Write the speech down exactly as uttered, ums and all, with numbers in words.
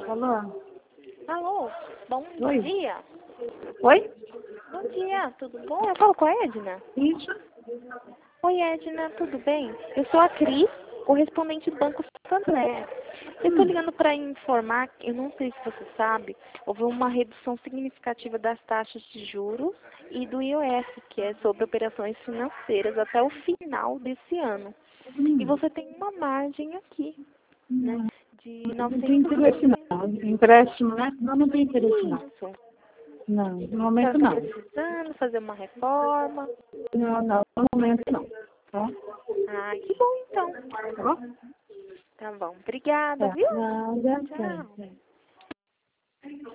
Alô? Alô, bom Oi. dia. Oi? Bom dia, tudo bom? Eu falo com a Edna. Isso? Oi, Edna, tudo bem? Eu sou a Cris, correspondente do Banco Santander. Eu estou Hum. ligando para informar, eu não sei se você sabe, houve uma redução significativa das taxas de juros e do I O F, que é sobre operações financeiras, até o final desse ano. Hum. E você tem uma margem aqui, né, Não, de não tem novecentos interesse não. Empréstimo, né? Não, não tem interesse não. Isso. Não, no A senhora momento está não. precisando fazer uma reforma? Não, não, no momento não. Tá? Ah, que bom então. Tá bom? Tá bom. Obrigada, Tá. viu? Nada, Tchau. tá.